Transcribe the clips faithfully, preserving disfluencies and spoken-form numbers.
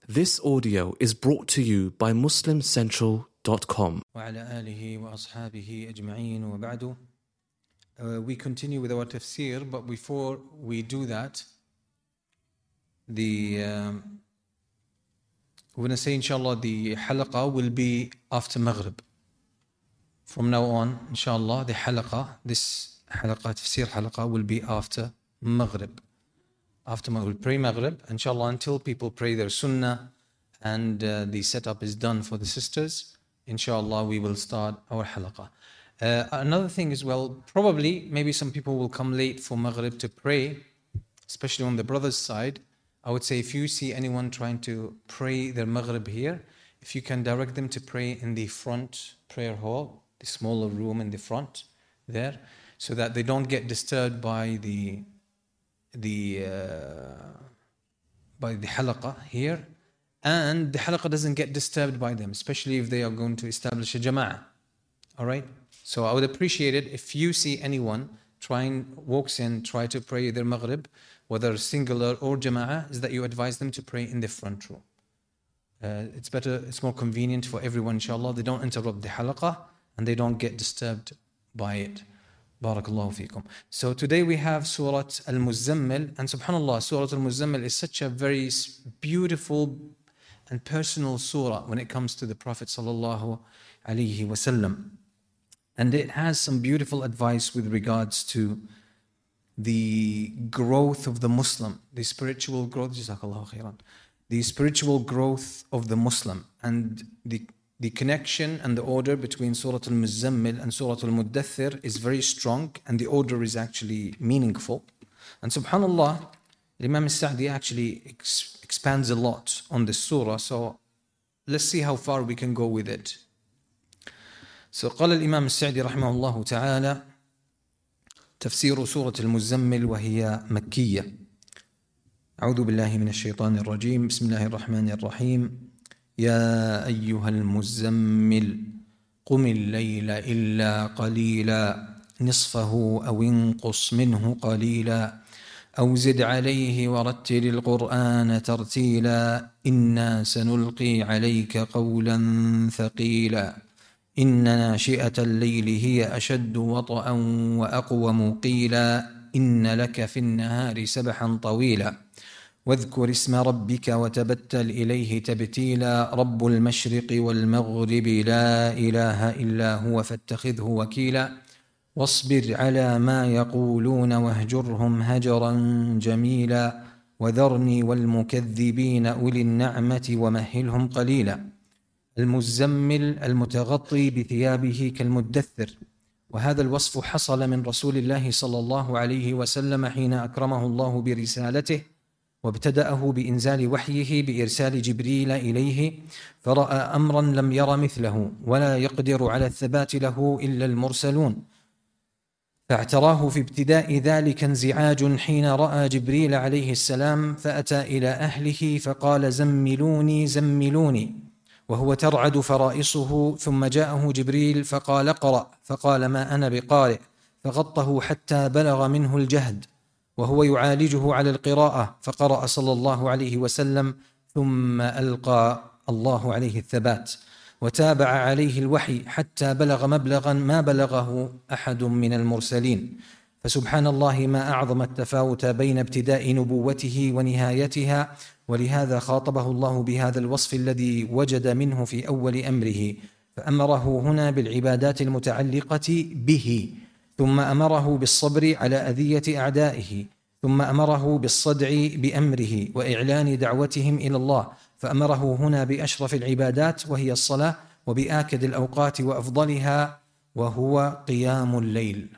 This audio is brought to you by muslim central dot com. وعلى آله وأصحابه أجمعين وبعد. Uh, we continue with our tafsir, but before we do that, the um, we're going to say inshallah the halaqa will be after Maghrib. From now on, inshallah, the halaqa, this halaqa, tafsir halaqa will be after Maghrib. After Maghrib, we'll pray Maghrib, inshallah, until people pray their sunnah and uh, the setup is done for the sisters. Inshallah, we will start our halaqa. Uh, another thing as well, probably, maybe some people will come late for Maghrib to pray, especially on the brother's side. I would say if you see anyone trying to pray their Maghrib here, if you can direct them to pray in the front prayer hall, the smaller room in the front there, so that they don't get disturbed by the the uh, by the halaqa here, and the halaqa doesn't get disturbed by them, especially if they are going to establish a jama'ah. All right? So I would appreciate it if you see anyone trying, walks in, try to pray their Maghrib, whether singular or jama'ah, is that you advise them to pray in the front room. Uh, it's better, it's more convenient for everyone, inshallah. They don't interrupt the halaqah and they don't get disturbed by it. Barakallahu feekum. So today we have Surah Al-Muzzammil, and subhanAllah, Surah Al-Muzzammil is such a very beautiful and personal surah when it comes to the Prophet sallallahu alaihi wasallam. And it has some beautiful advice with regards to the growth of the Muslim, the spiritual growth, Jazakallahu khairan, the spiritual growth of the Muslim, and the the connection and the order between Surah Al-Muzzammil and Surah Al-Muddathir is very strong, and the order is actually meaningful. And subhanAllah, Imam al-Sa'di actually ex- expands a lot on this surah, so let's see how far we can go with it. So قال الإمام السعدي رحمه الله تعالى تفسير سورة المزمل وهي مكية. أعوذ بالله من الشيطان الرجيم. بسم الله الرحمن الرحيم. يا أيها المزمل قم الليل إلا قليلا نصفه أو انقص منه قليلا أو زد عليه ورتل القرآن ترتيلا إنا سنلقي عليك قولا ثقيلا إن ناشئة الليل هي أشد وطئا وأقوم قيلا إن لك في النهار سبحا طويلا واذكر اسم ربك وتبتل إليه تبتيلا رب المشرق والمغرب لا إله إلا هو فاتخذه وكيلا واصبر على ما يقولون واهجرهم هجرا جميلا وذرني والمكذبين أولي النعمة ومهلهم قليلا. المزمل المتغطي بثيابه كالمدثر، وهذا الوصف حصل من رسول الله صلى الله عليه وسلم حين أكرمه الله برسالته وابتدأه بإنزال وحيه بإرسال جبريل إليه، فرأى أمرا لم ير مثله ولا يقدر على الثبات له إلا المرسلون، فاعتراه في ابتداء ذلك انزعاج حين رأى جبريل عليه السلام، فأتى إلى أهله فقال زملوني زملوني وهو ترعد فرائصه، ثم جاءه جبريل فقال اقرأ، فقال ما أنا بقارئ، فغطه حتى بلغ منه الجهد وهو يعالجه على القراءة، فقرأ صلى الله عليه وسلم ثم ألقى الله عليه الثبات وتابع عليه الوحي حتى بلغ مبلغا ما بلغه أحد من المرسلين. فسبحان الله ما أعظم التفاوت بين ابتداء نبوته ونهايتها، ولهذا خاطبه الله بهذا الوصف الذي وجد منه في أول أمره، فأمره هنا بالعبادات المتعلقة به، ثم أمره بالصبر على أذية أعدائه، ثم أمره بالصدع بأمره وإعلان دعوتهم إلى الله، فأمره هنا بأشرف العبادات وهي الصلاة، وبآكد الأوقات وأفضلها وهو قيام الليل.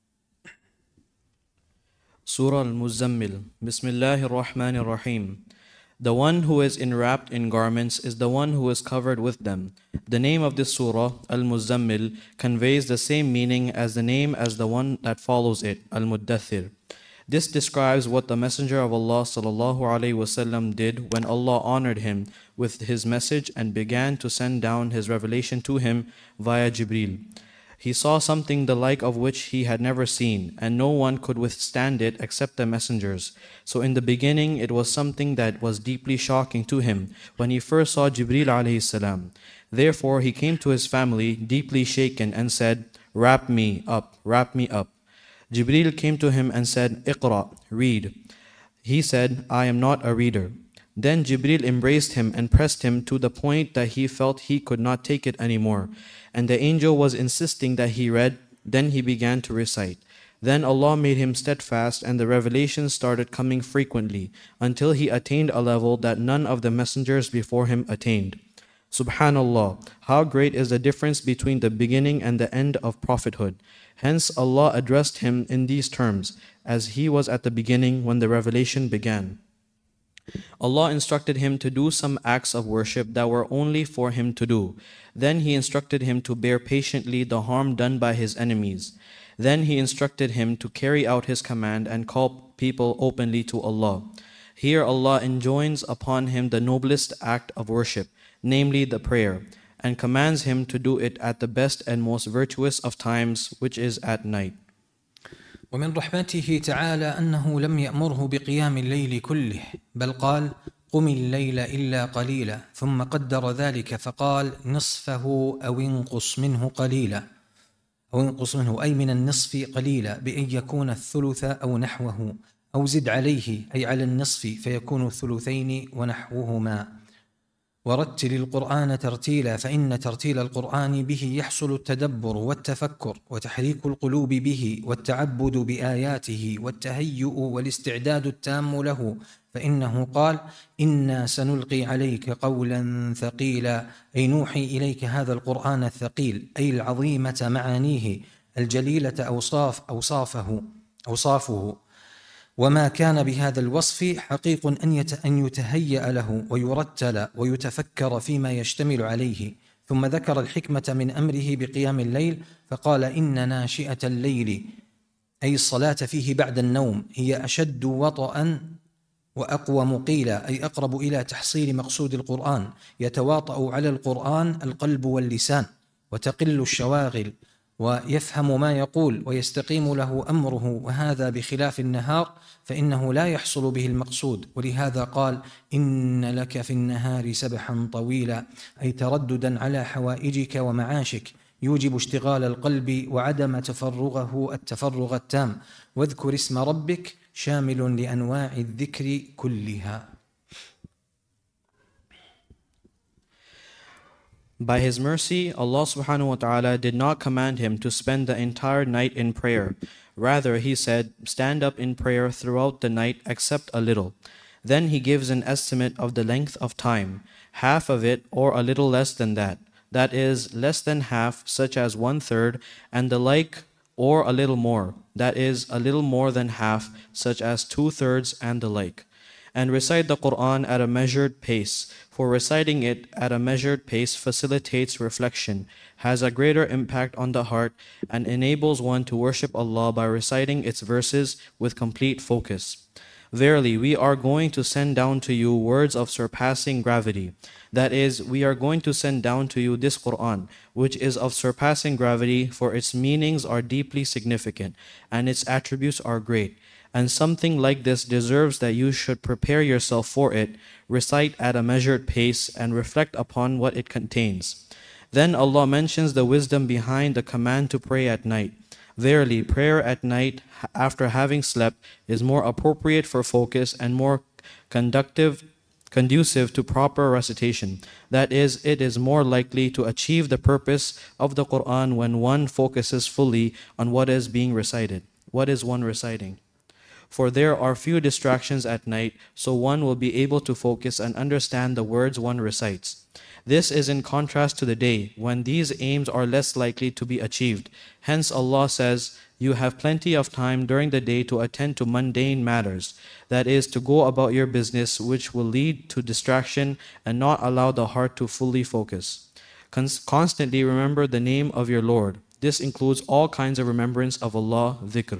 Surah Al-Muzammil. Bismillahir Rahmanir Rahim. The one who is enwrapped in garments is the one who is covered with them. The name of this surah, Al-Muzammil, conveys the same meaning as the name as the one that follows it, Al-Muddathir. This describes what the Messenger of Allah sallallahu alaihi wasallam did when Allah honored him with his message and began to send down his revelation to him via Jibreel. He saw something the like of which he had never seen, and no one could withstand it except the messengers. So in the beginning it was something that was deeply shocking to him when he first saw Jibreel alayhi salam. Therefore he came to his family deeply shaken and said, "Wrap me up, wrap me up." Jibreel came to him and said, "Iqra, read." He said, "I am not a reader." Then Jibreel embraced him and pressed him to the point that he felt he could not take it anymore. And the angel was insisting that he read. Then he began to recite. Then Allah made him steadfast, and the revelations started coming frequently until he attained a level that none of the messengers before him attained. Subhanallah, how great is the difference between the beginning and the end of prophethood. Hence Allah addressed him in these terms, as he was at the beginning when the revelation began. Allah instructed him to do some acts of worship that were only for him to do. Then He instructed him to bear patiently the harm done by his enemies. Then He instructed him to carry out His command and call people openly to Allah. Here Allah enjoins upon him the noblest act of worship, namely the prayer, and commands him to do it at the best and most virtuous of times, which is at night. ومن رحمته تعالى أنه لم يأمره بقيام الليل كله، بل قال: قم الليل إلا قليلا، ثم قدر ذلك فقال: نصفه أو انقص منه قليلا، أو انقص منه أي من النصف قليلا، بأن يكون الثلث أو نحوه، أو زد عليه أي على النصف فيكون الثلثين ونحوهما. ورتل القرآن ترتيلا، فإن ترتيل القرآن به يحصل التدبر والتفكر وتحريك القلوب به والتعبد بآياته والتهيؤ والاستعداد التام له، فإنه قال: إنا سنلقي عليك قولا ثقيلا، أي نوحي إليك هذا القرآن الثقيل، أي العظيمة معانيه، الجليلة أوصاف أوصافه أوصافه وما كان بهذا الوصف حقيق أن يتهيأ له ويرتل ويتفكر فيما يشتمل عليه. ثم ذكر الحكمة من أمره بقيام الليل فقال: إن ناشئة الليل أي الصلاة فيه بعد النوم هي أشد وطئا وأقوم قيلا، أي أقرب إلى تحصيل مقصود القرآن، يتواطأ على القرآن القلب واللسان وتقل الشواغل ويفهم ما يقول ويستقيم له أمره، وهذا بخلاف النهار فإنه لا يحصل به المقصود. ولهذا قال: إن لك في النهار سبحا طويلا، أي ترددا على حوائجك ومعاشك يوجب اشتغال القلب وعدم تفرغه التفرغ التام. واذكر اسم ربك شامل لأنواع الذكر كلها. By His mercy, Allah subhanahu wa ta'ala did not command him to spend the entire night in prayer. Rather, He said, stand up in prayer throughout the night except a little. Then He gives an estimate of the length of time, half of it or a little less than that. That is, less than half, such as one third, and the like, or a little more. That is, a little more than half, such as two thirds and the like. And recite the Quran at a measured pace, for reciting it at a measured pace facilitates reflection, has a greater impact on the heart, and enables one to worship Allah by reciting its verses with complete focus. Verily, we are going to send down to you words of surpassing gravity. That is, we are going to send down to you this Quran, which is of surpassing gravity, for its meanings are deeply significant, and its attributes are great. And something like this deserves that you should prepare yourself for it, recite at a measured pace, and reflect upon what it contains. Then Allah mentions the wisdom behind the command to pray at night. Verily, prayer at night after having slept is more appropriate for focus and more conductive, conducive to proper recitation. That is, it is more likely to achieve the purpose of the Quran when one focuses fully on what is being recited. What is one reciting? For there are few distractions at night, so one will be able to focus and understand the words one recites. This is in contrast to the day, when these aims are less likely to be achieved. Hence Allah says, you have plenty of time during the day to attend to mundane matters, that is, to go about your business, which will lead to distraction and not allow the heart to fully focus. Con- constantly remember the name of your Lord. This includes all kinds of remembrance of Allah, dhikr.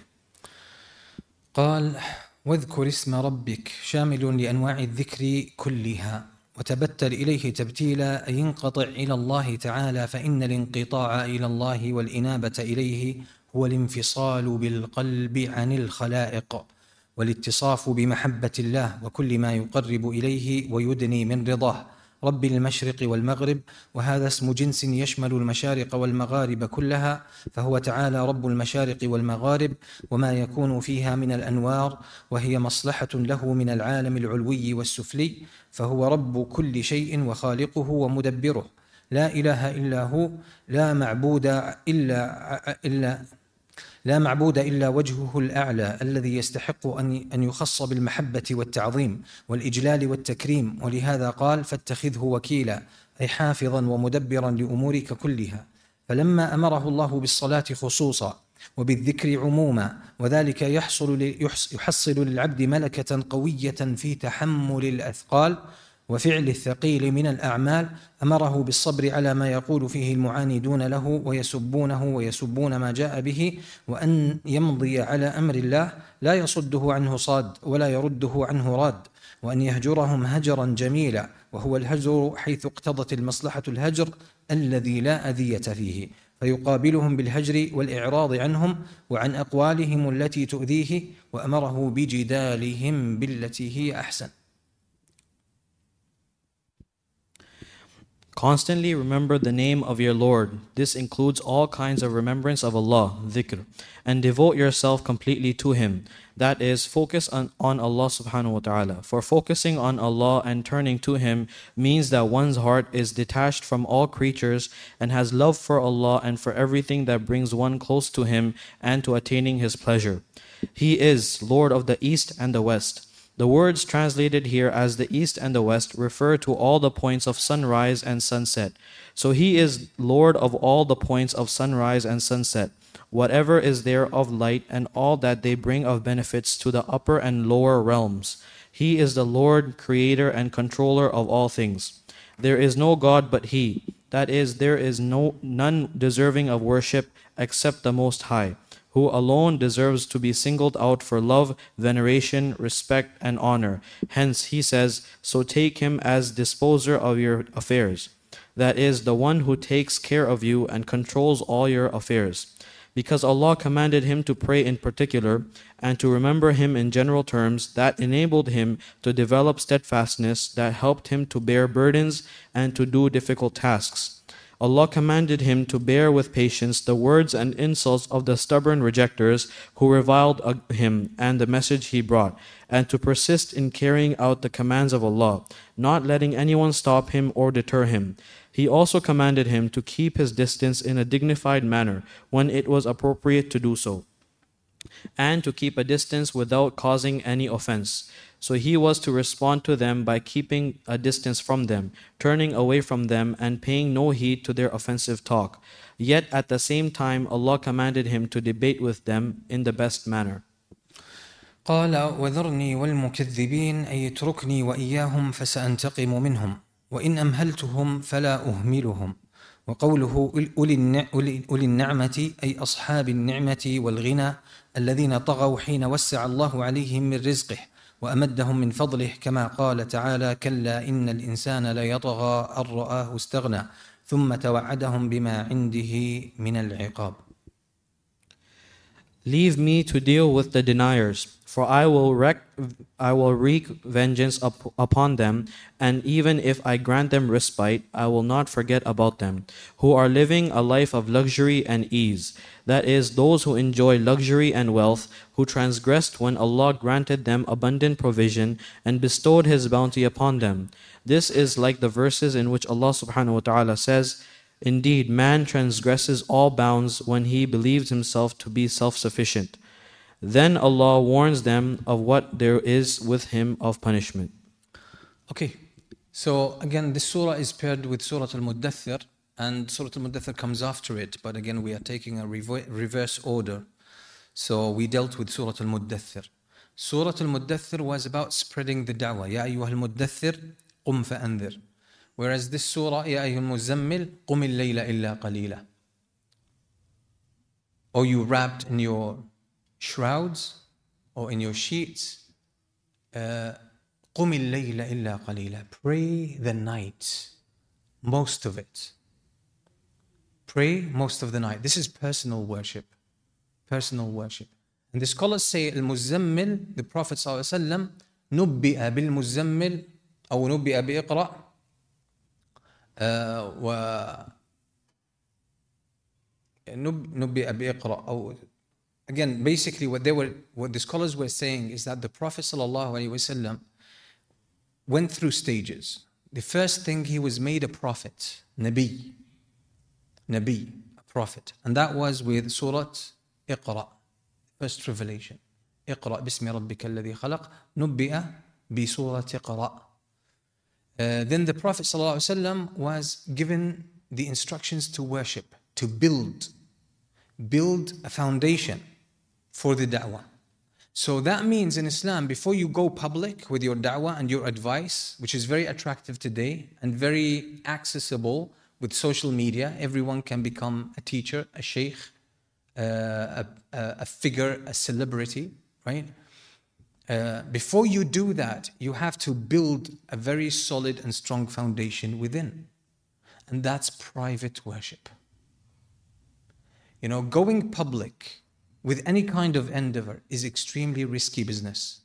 قال: واذكر اسم ربك شامل لأنواع الذكر كلها. وتبتل إليه تبتيلا أي انقطع إلى الله تعالى، فإن الانقطاع إلى الله والإنابة إليه هو الانفصال بالقلب عن الخلائق والاتصاف بمحبة الله وكل ما يقرب إليه ويدني من رضاه رب المشرق والمغرب، وهذا اسم جنس يشمل المشارق والمغارب كلها، فهو تعالى رب المشارق والمغارب وما يكون فيها من الأنوار، وهي مصلحة له من العالم العلوي والسفلي، فهو رب كل شيء وخالقه ومدبره، لا إله إلا هو، لا معبود إلا إلا لا معبود إلا وجهه الأعلى الذي يستحق أن أن يخص بالمحبة والتعظيم والإجلال والتكريم، ولهذا قال فاتخذه وكيلا أي حافظا ومدبرا لأمورك كلها. فلما أمره الله بالصلاة خصوصا وبالذكر عموما، وذلك يحصل يحصل للعبد ملكة قوية في تحمل الأثقال وفعل الثقيل من الأعمال، أمره بالصبر على ما يقول فيه المعاندون له ويسبونه ويسبون ما جاء به، وأن يمضي على أمر الله لا يصده عنه صاد ولا يرده عنه راد، وأن يهجرهم هجرا جميلا، وهو الهجر حيث اقتضت المصلحة الهجر الذي لا أذية فيه، فيقابلهم بالهجر والإعراض عنهم وعن أقوالهم التي تؤذيه، وأمره بجدالهم بالتي هي أحسن. Constantly remember the name of your Lord. This includes all kinds of remembrance of Allah, dhikr, and devote yourself completely to Him. That is, focus on, on Allah subhanahu wa ta'ala. For focusing on Allah and turning to Him means that one's heart is detached from all creatures and has love for Allah and for everything that brings one close to Him and to attaining His pleasure. He is Lord of the East and the West. The words translated here as the East and the West refer to all the points of sunrise and sunset. So He is Lord of all the points of sunrise and sunset, whatever is there of light and all that they bring of benefits to the upper and lower realms. He is the Lord, Creator and Controller of all things. There is no God but He. That is, there is no none deserving of worship except the Most High, who alone deserves to be singled out for love, veneration, respect, and honor. Hence, He says, so take Him as disposer of your affairs. That is, the one who takes care of you and controls all your affairs. Because Allah commanded him to pray in particular and to remember Him in general terms, that enabled him to develop steadfastness, that helped him to bear burdens and to do difficult tasks. Allah commanded him to bear with patience the words and insults of the stubborn rejectors who reviled him and the message he brought, and to persist in carrying out the commands of Allah, not letting anyone stop him or deter him. He also commanded him to keep his distance in a dignified manner when it was appropriate to do so, and to keep a distance without causing any offense. So he was to respond to them by keeping a distance from them, turning away from them, and paying no heed to their offensive talk. Yet at the same time, Allah commanded him to debate with them in the best manner. قال وذرني والمكذبين أي اتركني وإياهم فسأنتقم منهم وإن أمهلتهم فلا أهملهم. وقوله أولي النعمة أي أصحاب النعمة والغنى الذين طغوا حين وسع الله عليهم من رزقه وأمدهم من فضله، كما قال تعالى كلا إن الإنسان ليطغى أن رآه استغنى ثم توعدهم بما عنده من العقاب. Leave me to deal with the deniers, for I will wreak, I will wreak vengeance up, upon them, and even if I grant them respite, I will not forget about them, who are living a life of luxury and ease. That is, those who enjoy luxury and wealth, who transgressed when Allah granted them abundant provision and bestowed His bounty upon them. This is like the verses in which Allah subhanahu wa ta'ala says, indeed, man transgresses all bounds when he believes himself to be self-sufficient. Then Allah warns them of what there is with him of punishment. Okay, so again, this surah is paired with Surah Al-Muddathir, and Surah Al-Muddathir comes after it, but again, we are taking a reverse order. So we dealt with Surah Al-Muddathir. Surah Al-Muddathir was about spreading the da'wah. Ya ayyuha al-muddathir, qum fa'anzir. Whereas this surah, Ya ayyuha al-muzammil, qum al-layla illa qalila. Or you wrapped in your shrouds or in your sheets, uh, قُمِ اللَّيْلَ إِلَّا قَلِيلًا. Pray the night, most of it. Pray most of the night. This is personal worship. Personal worship. And the scholars say, Al-Muzammil, the Prophet ﷺ, نُبِّئَ بِالْمُزَّمِّل أو نُبِّئَ بِإِقْرَأ و نُبِّئَ بِإِقْرَأ أو Again, basically what they were, what the scholars were saying is that the Prophet ﷺ went through stages. The first thing, he was made a prophet, Nabi. Nabi, a prophet. And that was with Surah Iqra, first revelation. اقرأ باسم ربك الذي خلق نبئ بسورة اقرأ. Uh, then the Prophet ﷺ was given the instructions to worship, to build, build a foundation for the da'wah. So that means in Islam, before you go public with your da'wah and your advice, which is very attractive today and very accessible with social media, everyone can become a teacher, a sheikh, uh, a, a figure, a celebrity, right? Uh, before you do that, you have to build a very solid and strong foundation within. And that's private worship. You know, going public with any kind of endeavor is extremely risky business.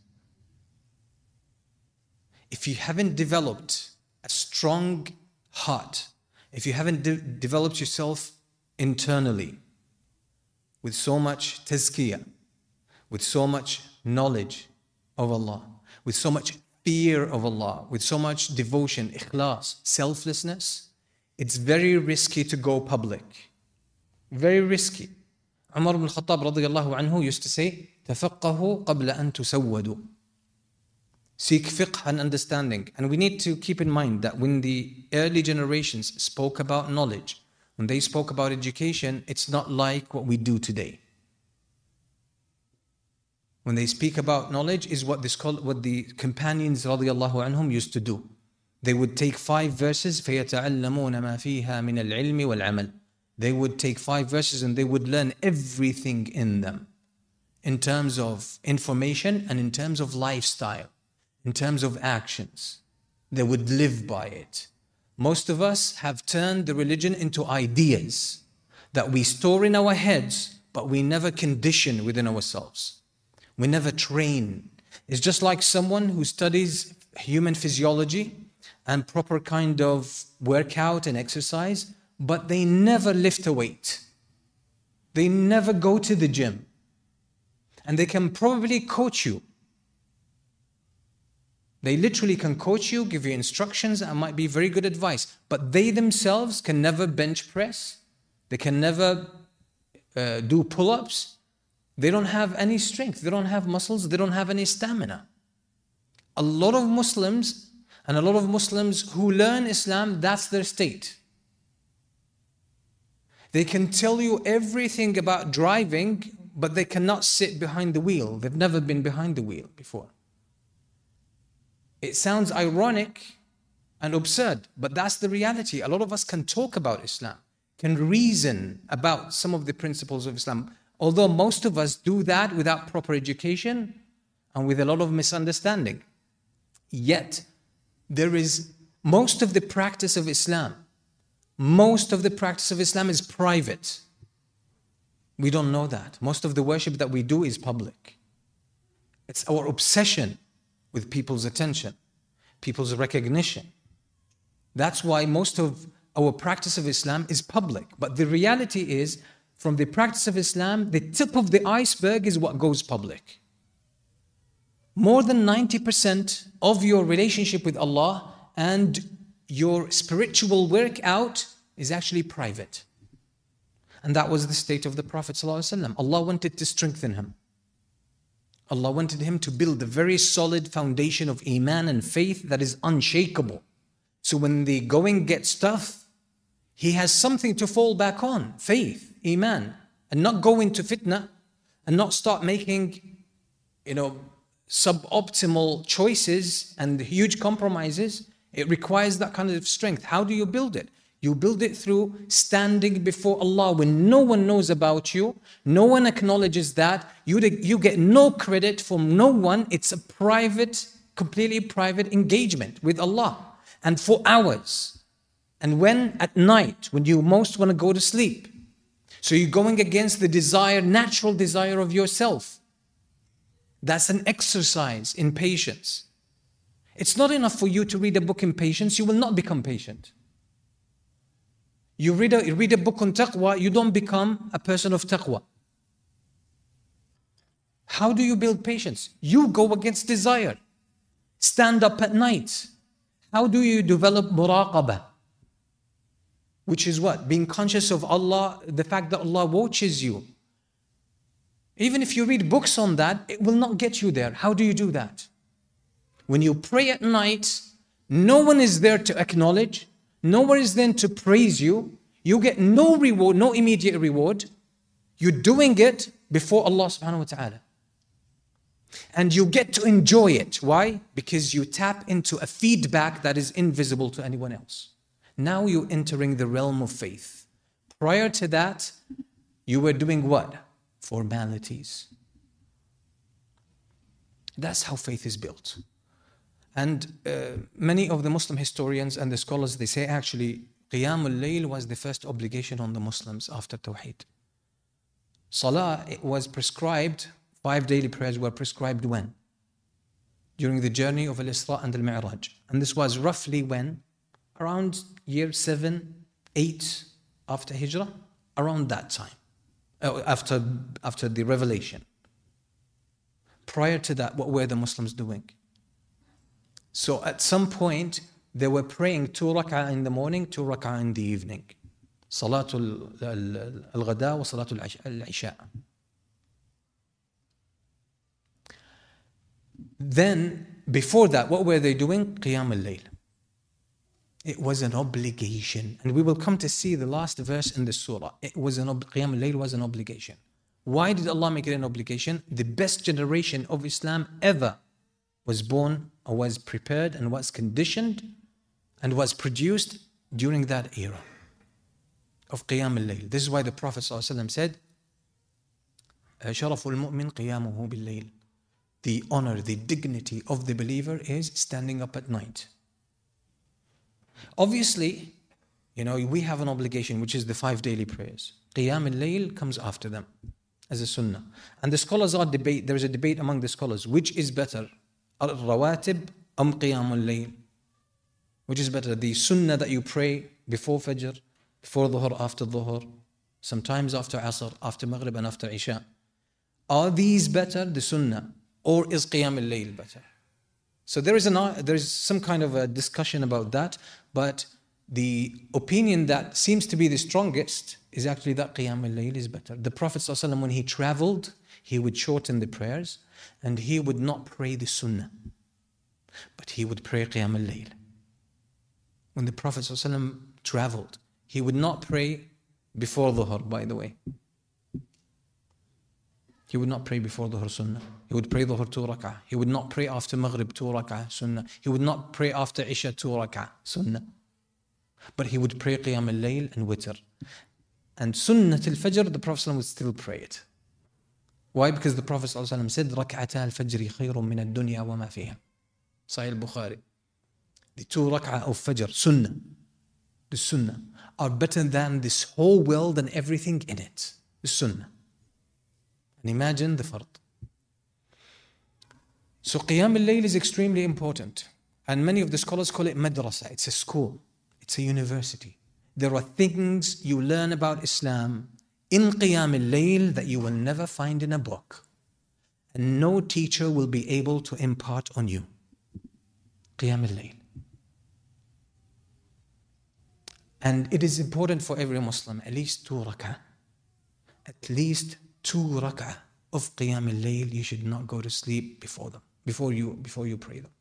If you haven't developed a strong heart, if you haven't de- developed yourself internally with so much tazkiyah, with so much knowledge of Allah, with so much fear of Allah, with so much devotion, ikhlas, selflessness, it's very risky to go public. Very risky. Umar ibn Khattab radiyallahu anhu used to say, تَفَقَّهُ قَبْلَ أَن تُسَوَّدُوا. Seek fiqh and understanding. And we need to keep in mind that when the early generations spoke about knowledge, when they spoke about education, it's not like what we do today. When they speak about knowledge is what, this call, what the companions radiyallahu anhum used to do. They would take five verses, فَيَتَعَلَّمُونَ مَا فِيهَا مِنَ الْعِلْمِ وَالْعَمَلِ. They would take five verses and they would learn everything in them in terms of information and in terms of lifestyle, in terms of actions. They would live by it. Most of us have turned the religion into ideas that we store in our heads, but we never condition within ourselves. We never train. It's just like someone who studies human physiology and proper kind of workout and exercise, but they never lift a weight. They never go to the gym. And they can probably coach you. They literally can coach you, give you instructions, and might be very good advice. But they themselves can never bench press. They can never uh, do pull-ups. They don't have any strength. They don't have muscles. They don't have any stamina. A lot of Muslims, and a lot of Muslims who learn Islam, that's their state. They can tell you everything about driving, but they cannot sit behind the wheel. They've never been behind the wheel before. It sounds ironic and absurd, but that's the reality. A lot of us can talk about Islam, can reason about some of the principles of Islam, although most of us do that without proper education and with a lot of misunderstanding. Yet, there is most of the practice of Islam, most of the practice of Islam is private. We don't know that. Most of the worship that we do is public. It's our obsession with people's attention, people's recognition. That's why most of our practice of Islam is public. But the reality is, from the practice of Islam, the tip of the iceberg is what goes public. More than ninety percent of your relationship with Allah and your spiritual workout is actually private. And that was the state of the Prophet ﷺ. Allah wanted to strengthen him. Allah wanted him to build a very solid foundation of iman and faith that is unshakable. So when the going gets tough, he has something to fall back on, faith, iman, and not go into fitna and not start making, you know, suboptimal choices and huge compromises. It requires that kind of strength. How do you build it? You build it through standing before Allah when no one knows about you, no one acknowledges that, you, you get no credit from no one. It's a private completely private engagement with Allah, and for hours. And when at night, when you most want to go to sleep, so you're going against the desire, natural desire of yourself. That's an exercise in patience. It's not enough for you to read a book in patience, you will not become patient. You read a, you read a book on taqwa, you don't become a person of taqwa. How do you build patience? You go against desire. Stand up at night. How do you develop muraqabah? Which is what? Being conscious of Allah, the fact that Allah watches you. Even if you read books on that, it will not get you there. How do you do that? When you pray at night, no one is there to acknowledge, no one is there to praise you. You get no reward, no immediate reward. You're doing it before Allah subhanahu wa ta'ala. And you get to enjoy it. Why? Because you tap into a feedback that is invisible to anyone else. Now you're entering the realm of faith. Prior to that, you were doing what? Formalities. That's how faith is built. And uh, many of the Muslim historians and the scholars, they say actually, Qiyam al-Layl was the first obligation on the Muslims after Tawheed. Salah, it was prescribed, five daily prayers were prescribed when? During the journey of Al-Isra and Al-Mi'raj. And this was roughly when? Around year seven, eight after Hijrah, around that time, uh, after, after the revelation. Prior to that, what were the Muslims doing? So at some point, they were praying two rak'ah in the morning, two rak'ah in the evening. Salatul al-Ghada wa Salatul al-Isha. Then, before that, what were they doing? Qiyam al-Layl. It was an obligation. And we will come to see the last verse in the surah. It was an ob- Qiyam al-Layl was an obligation. Why did Allah make it an obligation? The best generation of Islam ever was born or was prepared and was conditioned and was produced during that era of Qiyam al-Layl. This is why the Prophet ﷺ said, شَرَفُ الْمُؤْمِنِ قِيَامُهُ بِاللَّيْلِ. The honor, the dignity of the believer is standing up at night. Obviously, you know, we have an obligation, which is the five daily prayers. Qiyam al-Layl comes after them as a sunnah. And the scholars are debate, there is a debate among the scholars, which is better, al-rawatib am Qiyam al-Layl? Which is better, the sunnah that you pray before Fajr, before Dhuhr, after Dhuhr, sometimes after Asr, after Maghrib and after Isha. Are these better, the sunnah, or is Qiyam al-Layl better? So there is, an, there is some kind of a discussion about that, but the opinion that seems to be the strongest is actually that Qiyam al-Layl is better. The Prophet ﷺ, when he traveled, he would shorten the prayers and he would not pray the sunnah, but he would pray Qiyam al-Layl. When the Prophet ﷺ traveled, he would not pray before Dhuhr, by the way. He would not pray before Dhuhr sunnah. He would pray Dhuhr two rak'ah. He would not pray after Maghrib two rak'ah sunnah. He would not pray after Isha two rak'ah sunnah. But he would pray Qiyam al-Layl and Witr. And Sunnat al-Fajr, the Prophet ﷺ would still pray it. Why? Because the Prophet ﷺ said, رَكْعَتَا الْفَجْرِ خَيْرٌ مِنَ الدُّنْيَا وَمَا فِيهَا. Sahih al-Bukhari. The two rak'ah of Fajr, Sunnah, the Sunnah, are better than this whole world and everything in it. The Sunnah. And imagine the fard. So Qiyam al-Layl is extremely important. And many of the scholars call it madrasa. It's a school. It's a university. There are things you learn about Islam in Qiyam al-Layl that you will never find in a book. And no teacher will be able to impart on you. Qiyam al-Layl. And it is important for every Muslim, at least two rak'ah. At least two rak'ah of Qiyam al-Layl. You should not go to sleep before them, before you, before you pray them.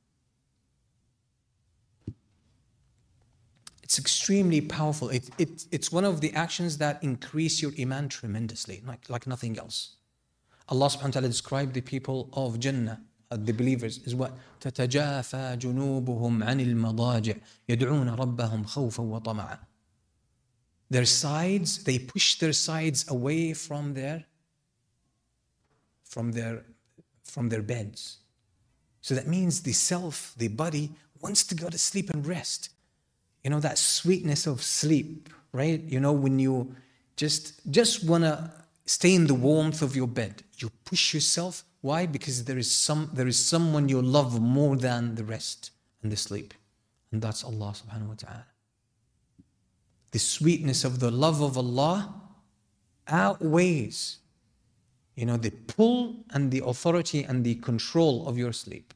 It's extremely powerful. It, it, it's one of the actions that increase your iman tremendously, like, like nothing else. Allah subhanahu wa ta'ala described the people of Jannah, uh, the believers, is what? تَتَجَافَى جُنُوبُهُمْ عَنِ الْمَضَاجِعِ يَدْعُونَ رَبَّهُمْ خَوْفًا وَطَمَعًا. Their sides, they push their sides away from their, from their, from their beds. So that means the self, the body, wants to go to sleep and rest. You know, that sweetness of sleep, right? You know, when you just, just want to stay in the warmth of your bed, you push yourself. Why? Because there is some, there is someone you love more than the rest and the sleep. And that's Allah subhanahu wa ta'ala. The sweetness of the love of Allah outweighs, you know, the pull and the authority and the control of your sleep.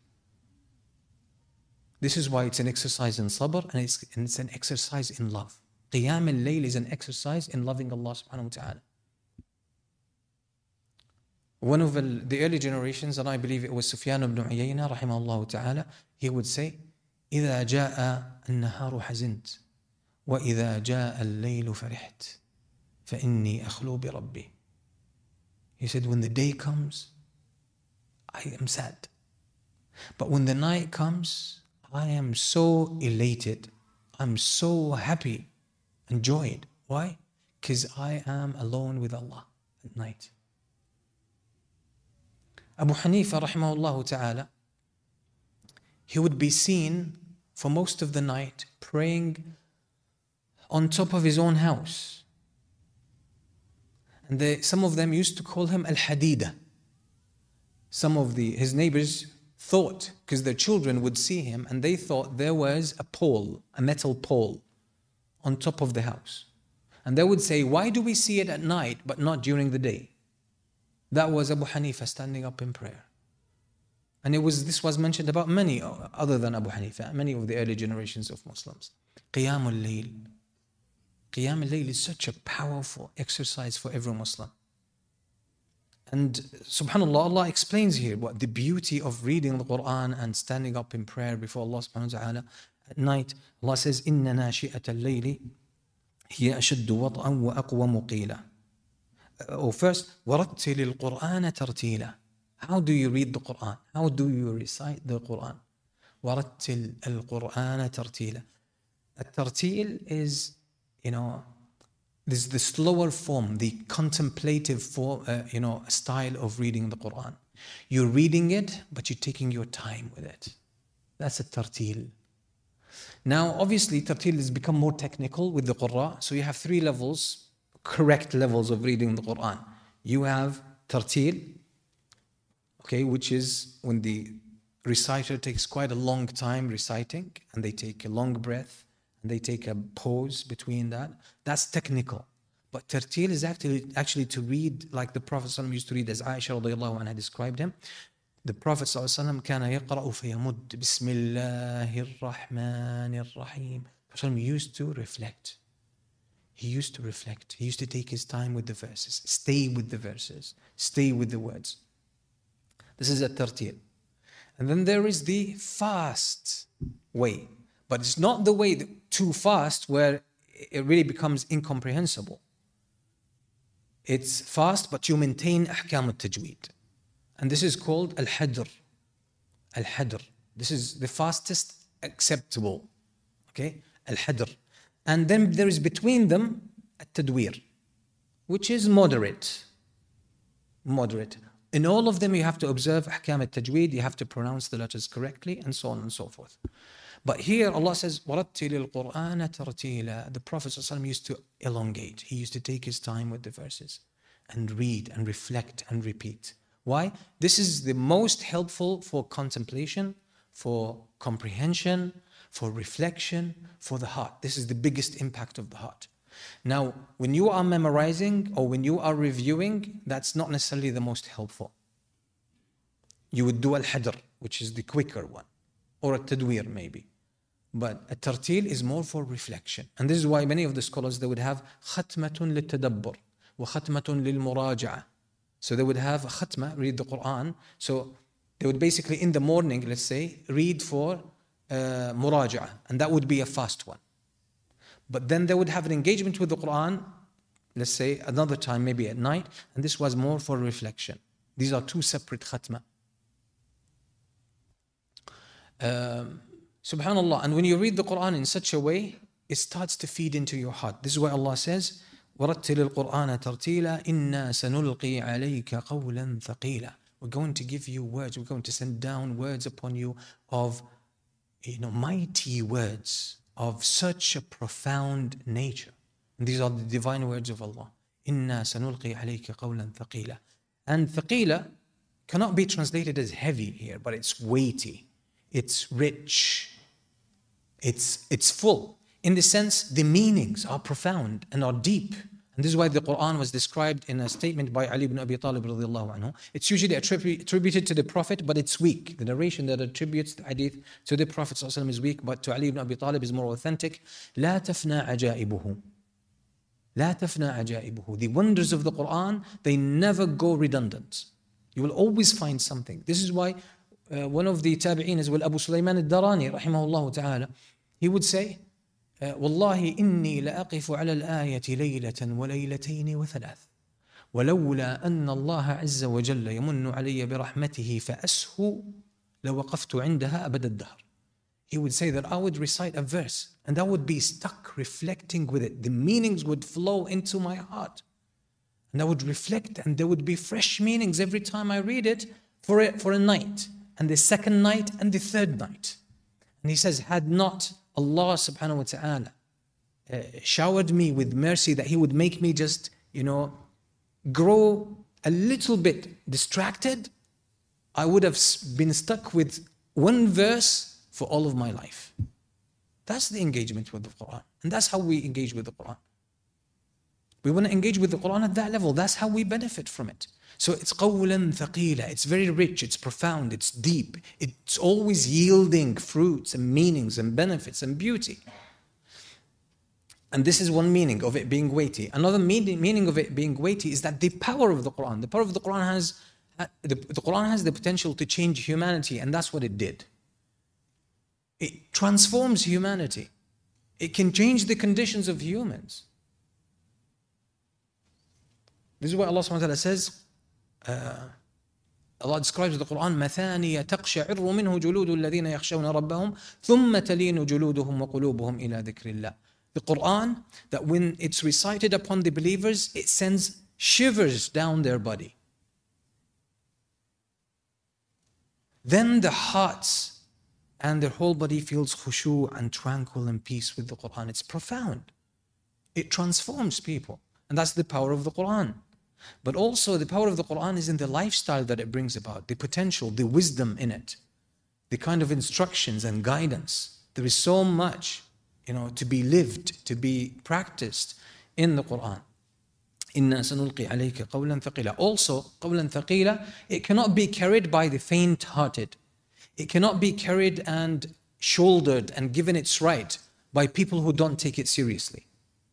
This is why it's an exercise in sabr, and it's, and it's an exercise in love. Qiyam al-layl is an exercise in loving Allah subhanahu wa ta'ala. One of the, the early generations, and I believe it was Sufyan ibn Uyayna rahimahullah ta'ala, he would say, إِذَا جَاءَ النَّهَارُ حَزِنْتُ وَإِذَا جَاءَ اللَّيْلُ فَرِحْتُ فَإِنِّي أَخْلُو بِرَبِّي. He said, when the day comes, I am sad. But when the night comes, I am so elated. I'm so happy and joyed. Why? Because I am alone with Allah at night. Abu Hanifa rahimahullah ta'ala, he would be seen for most of the night praying on top of his own house. And they, some of them used to call him Al-Hadida. Some of the, his neighbors thought, because their children would see him, and they thought there was a pole, a metal pole, on top of the house. And they would say, why do we see it at night but not during the day? That was Abu Hanifa standing up in prayer. And it was, this was mentioned about many other than Abu Hanifa, many of the early generations of Muslims. Qiyam al-layl. Qiyam al-layl is such a powerful exercise for every Muslim. And subhanAllah, Allah explains here what the beauty of reading the Quran and standing up in prayer before Allah subhanahu wa ta'ala at night. Allah says, إِنَّ نَاشِئَةَ اللَّيْلِ هِيَ أَشَدُّ وَطْعًا وَأَقْوَمُ قِيلًا. Or first, وَرَتِّلِ الْقُرْآنَ تَرْتِيلًا. How do you read the Quran? How do you recite the Quran? وَرَتِّلِ الْقُرْآنَ تَرْتِيلًا. A tartil is, you know, this is the slower form, the contemplative form, uh, you know, style of reading the Quran. You're reading it, but you're taking your time with it. That's a tartil. Now, obviously, tartil has become more technical with the Qur'an. So you have three levels, correct levels of reading the Quran. You have tartil, okay, which is when the reciter takes quite a long time reciting, and they take a long breath, and they take a pause between that. That's technical. But tartil is actually, actually to read like the Prophet ﷺ used to read, as Aisha radiallahu anha described him. The Prophet ﷺ كان يقرأ فيمد بسم الله الرحمن الرحيم. Prophet used to reflect. He used to reflect. He used to take his time with the verses, stay with the verses, stay with the words. This is a tartil. And then there is the fast way. But it's not the way too fast where it really becomes incomprehensible. It's fast, but you maintain ahkam al-tajweed. And this is called al-hadr. Al-hadr. This is the fastest acceptable. Okay? Al-hadr. And then there is between them al-tadwir, which is moderate. Moderate. In all of them, you have to observe ahkam al-tajweed, you have to pronounce the letters correctly, and so on and so forth. But here Allah says, وَرَتِّلِ الْقُرْآنَ تَرْتِيلًا. The Prophet ﷺ used to elongate. He used to take his time with the verses and read and reflect and repeat. Why? This is the most helpful for contemplation, for comprehension, for reflection, for the heart. This is the biggest impact of the heart. Now, when you are memorizing or when you are reviewing, that's not necessarily the most helpful. You would do al-hadr, which is the quicker one, or a tadwir maybe. But a tartil is more for reflection. And this is why many of the scholars, they would have khatmatun lil-tadabbur wa khatmatun lil-muraja'a. So they would have a khatma, read the Quran. So they would basically in the morning, let's say, read for uh, muraja'a. And that would be a fast one. But then they would have an engagement with the Quran, let's say another time, maybe at night. And this was more for reflection. These are two separate khatma. Um, Subhanallah, and when you read the Quran in such a way, it starts to feed into your heart. This is why Allah says, وَرَتِّلِ الْقُرْآنَ تَرْتِيلًا إِنَّا سَنُلْقِي عَلَيْكَ قَوْلًا ثَقِيلًا. we're going to give you words, we're going to send down words upon you of, you know, mighty words of such a profound nature. And these are the divine words of Allah. Inna sanulqi alayka qawlan thaqila. And thaqila cannot be translated as heavy here, but it's weighty, it's rich, it's, it's full. In the sense, the meanings are profound and are deep. And this is why the Quran was described in a statement by Ali ibn Abi Talib radiallahu anhu. It's usually attribu- attributed to the Prophet, but it's weak. The narration that attributes the hadith to the Prophet ﷺ is weak, but to Ali ibn Abi Talib is more authentic. لا تفنى عجائبه. لا تفنى عجائبه. The wonders of the Quran, they never go redundant. You will always find something. This is why uh, one of the tabi'een as well, Abu Sulaiman al-Darani, rahimahullah ta'ala, he would say, والله إني لأقف على الآية ليلة وليلتين وثلاث ولولا أن الله عز وجل يمن علي برحمته فأسهو لوقفت عندها أبد الدهر. He would say that I would recite a verse and I would be stuck reflecting with it. The meanings would flow into my heart. And I would reflect and there would be fresh meanings every time I read it for a, for a night. And the second night and the third night. And he says, had not Allah subhanahu wa ta'ala uh, showered me with mercy that He would make me just, you know, grow a little bit distracted, I would have been stuck with one verse for all of my life. That's the engagement with the Quran. And that's how we engage with the Quran. We want to engage with the Quran at that level. That's how we benefit from it. So it's qawlan thaqila. It's very rich, it's profound, it's deep. It's always yielding fruits and meanings and benefits and beauty. And this is one meaning of it being weighty. Another meaning, meaning of it being weighty is that the power of the Quran, the power of the Quran has, the, the Quran has the potential to change humanity, and that's what it did. It transforms humanity. It can change the conditions of humans. This is what Allah subhanahu wa ta'ala says. Uh, Allah describes the Quran, مَثَانِيَ تَقْشَعِرُّ مِنْهُ جُلُودُ الَّذِينَ يَخْشَوْنَ رَبَّهُمْ ثُمَّ تَلِينُ جُلُودُهُمْ وَقُلُوبُهُمْ إِلَى ذِكْرِ اللَّهِ. The Quran, that when it's recited upon the believers, it sends shivers down their body. Then the hearts and their whole body feels khushu and tranquil and peace with the Quran. It's profound. It transforms people. And that's the power of the Quran. But also the power of the Quran is in the lifestyle that it brings about, the potential, the wisdom in it, the kind of instructions and guidance. There is so much, you know, to be lived, to be practiced in the Quran. إِنَّا سَنُلْقِي عَلَيْكَ قَوْلًا ثَقِيلًا. Also, قَوْلًا ثَقِيلًا, it cannot be carried by the faint-hearted. It cannot be carried and shouldered and given its right by people who don't take it seriously.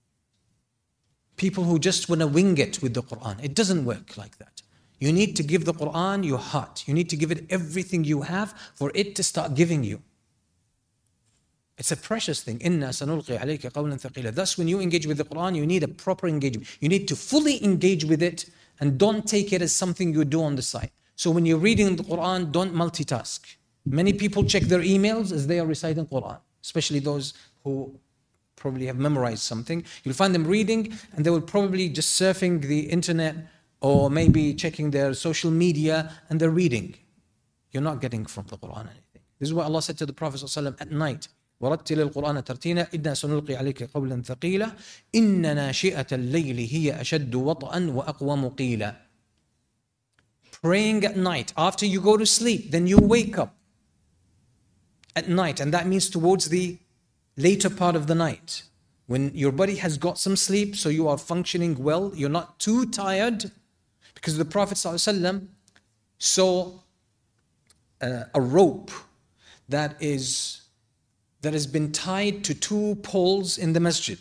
People who just want to wing it with the Quran. It doesn't work like that. You need to give the Quran your heart. You need to give it everything you have for it to start giving you. It's a precious thing. إِنَّا سَنُلْقِي عَلَيْكَ قَوْلًا ثَقِيلًا. Thus, when you engage with the Quran, you need a proper engagement. You need to fully engage with it and don't take it as something you do on the side. So when you're reading the Quran, don't multitask. Many people check their emails as they are reciting Quran, especially those who probably have memorized something. You'll find them reading and they will probably just surfing the internet or maybe checking their social media and they're reading. You're not getting from the Quran anything. This is what Allah said to the Prophet ﷺ at night. وَرَتِّلِ الْقُرْآنَ تَرْتِيلًا إِنَّا سَنُلْقِي عَلَيْكَ قَوْلًا ثَقِيلًا إِنَّ نَاشِئَةَ اللَّيْلِ هِيَ أَشَدُّ وَطْئًا وَأَقْوَمُ قِيلًا. Praying at night, after you go to sleep, then you wake up at night, and that means towards the later part of the night, when your body has got some sleep, so you are functioning well, you're not too tired, because the Prophet ﷺ saw uh, a rope that is that has been tied to two poles in the masjid.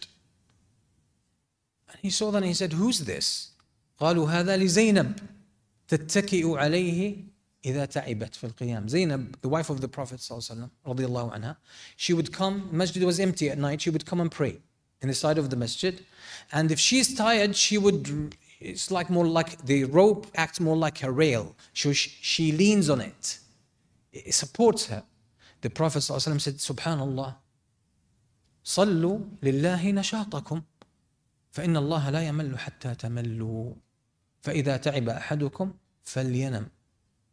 And he saw that and he said, who's this? قالوا هذا لزينب تتكئ عليه إذا تعبت في القيام. Zainab, the wife of the Prophet ﷺ, رضي الله عنها, she would come, masjid was empty at night, she would come and pray in the side of the masjid. And if she's tired, she would, it's like more like, the rope acts more like a rail. She, she leans on it. It supports her. The Prophet ﷺ said, Subhanallah, صلوا لله نشاطكم فإن الله لا يمل حتى تملوا فإذا تعب أحدكم فلينم.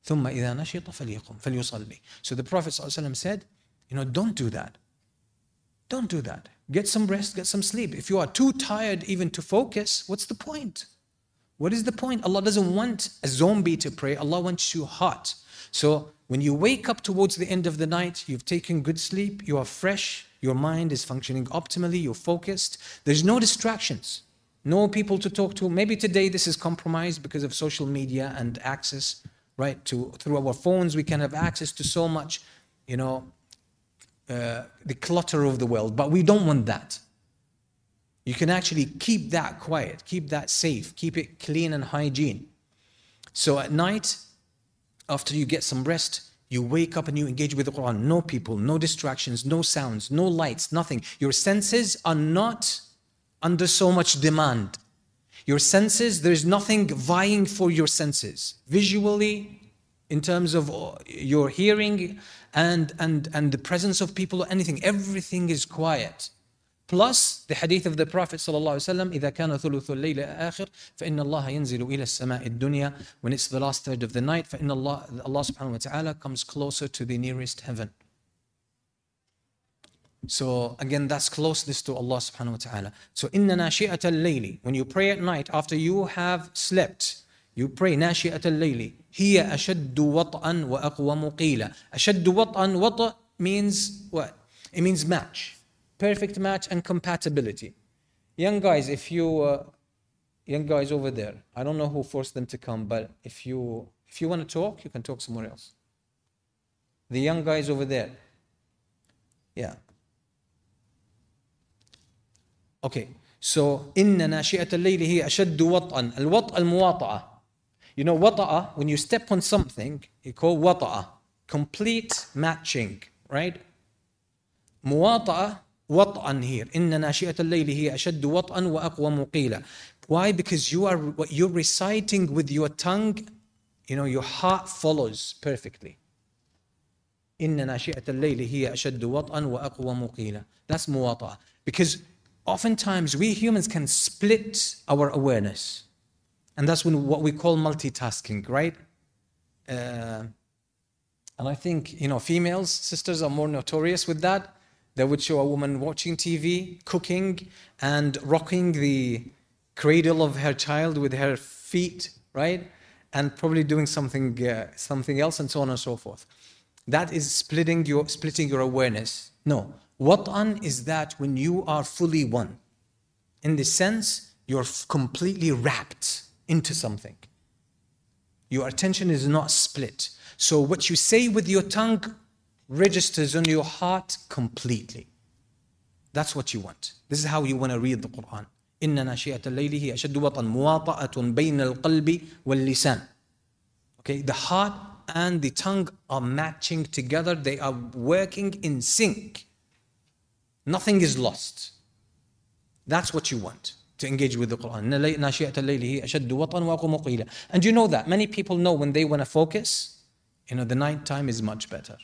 ثم إذا نشط فليقم فليصلي. So the Prophet ﷺ said, you know, don't do that. Don't do that. Get some rest, get some sleep. If you are too tired even to focus, what's the point? What is the point? Allah doesn't want a zombie to pray. Allah wants you hot. So when you wake up towards the end of the night, you've taken good sleep, you are fresh, your mind is functioning optimally, you're focused. There's no distractions, no people to talk to. Maybe today this is compromised because of social media and access, right? To through our phones, we can have access to so much, you know, uh, the clutter of the world. But we don't want that. You can actually keep that quiet, keep that safe, keep it clean and hygiene. So at night, after you get some rest, you wake up and you engage with the Quran. No people, no distractions, no sounds, no lights, nothing. Your senses are not under so much demand. Your senses, there's nothing vying for your senses. Visually, in terms of your hearing and, and, and the presence of people or anything, everything is quiet. Plus the hadith of the Prophet ﷺ, إِذَا كَانَ ثُلُثُ اللَّيْلِ آخِرْ فَإِنَّ اللَّهَ يَنْزِلُ إِلَى السَّمَاءِ الدُّنْيَا. When it's the last third of the night, فَإِنَّ اللَّهَ, Allah subhanahu wa ta'ala comes closer to the nearest heaven. So again, that's closeness to Allah subhanahu wa ta'ala. So إِنَّ نَاشِئَةَ اللَّيْلِ, when you pray at night after you have slept, you pray نَاشِئَةَ اللَّيْلِ هِيَ أَشَدُّ وَطْأً وَأَقْوَمُ قِيلًا. أَشَدُّ وَطْأً, وَطْأ means what? It means match. Perfect match and compatibility. Young guys, if you, uh, young guys over there, I don't know who forced them to come, but if you, if you want to talk, you can talk somewhere else. The young guys over there. Yeah. Okay. So, إِنَّ نَاشِئَةَ اللَّيْلِ هِيَ أَشَدُّ وَطْأً. الْوَطْأ الْمُوَاطَأَةِ. You know, وَطَأَ, when you step on something, you call وَطَأَ. Complete matching, right? مُوَاطَأَ, وطئا here. إن ناشئة الليل هي أشد وطئا وأقوم قيلا. Why? Because you are what you're reciting with your tongue, you know, your heart follows perfectly. إن ناشئة الليل هي أشد وطئا وأقوم قيلا. That's مواطأة. Because oftentimes we humans can split our awareness. And that's when what we call multitasking, right? Uh, and I think, you know, females, sisters are more notorious with that. They would show a woman watching T V, cooking, and rocking the cradle of her child with her feet, right? And probably doing something, uh, something else, and so on and so forth. That is splitting your, splitting your awareness. No. Wat'an is that when you are fully one. In the sense, you're completely wrapped into something. Your attention is not split. So what you say with your tongue registers on your heart completely. That's what you want. This is how you want to read the Quran. إِنَّ نَاشِئَةَ اللَّيْلِ هِيَ أَشَدُّ وَطْأً مُوَاطَأَةٌ بَيْنَ الْقَلْبِ وَاللِّسَانِ. Okay, the heart and the tongue are matching together. They are working in sync. Nothing is lost. That's what you want to engage with the Quran. نَاشِئَةَ اللَّيْلِ هِيَ أَشَدُّ وَطْأً وَأَقْوَمُ قِيلًا. And you know that. Many people know when they want to focus, you know, the night time is much better.